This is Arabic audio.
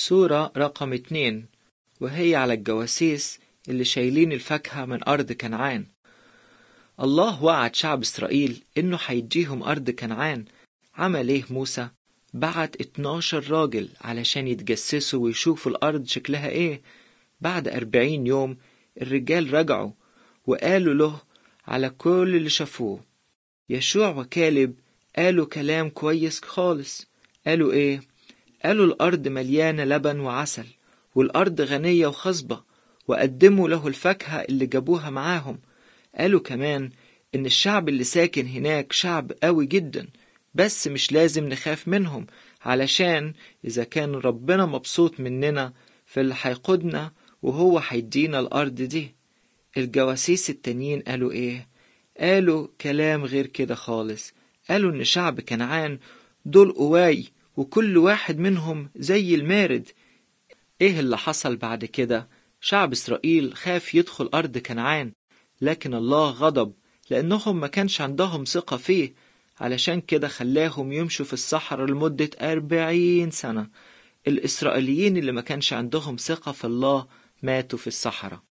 صورة رقم 2، وهي على الجواسيس اللي شايلين الفاكهة من أرض كنعان. الله وعد شعب إسرائيل إنه هيديهم أرض كنعان. عمل إيه موسى؟ بعت 12 راجل علشان يتجسسوا ويشوفوا الأرض شكلها إيه. بعد 40 يوم الرجال رجعوا وقالوا له على كل اللي شافوه. يشوع وكالب قالوا كلام كويس خالص. قالوا إيه؟ قالوا الأرض مليانة لبن وعسل، والأرض غنية وخصبة، وقدموا له الفاكهة اللي جابوها معاهم. قالوا كمان إن الشعب اللي ساكن هناك شعب قوي جدا، بس مش لازم نخاف منهم، علشان إذا كان ربنا مبسوط مننا فاللي هيقودنا وهو هيدينا الأرض دي. الجواسيس التانيين قالوا إيه؟ قالوا كلام غير كده خالص. قالوا إن شعب كنعان دول قواي، وكل واحد منهم زي المارد. إيه اللي حصل بعد كده؟ شعب إسرائيل خاف يدخل أرض كنعان، لكن الله غضب لأنهم ما كانش عندهم ثقة فيه، علشان كده خلاهم يمشوا في الصحراء لمدة 40 سنة. الإسرائيليين اللي ما كانش عندهم ثقة في الله ماتوا في الصحراء.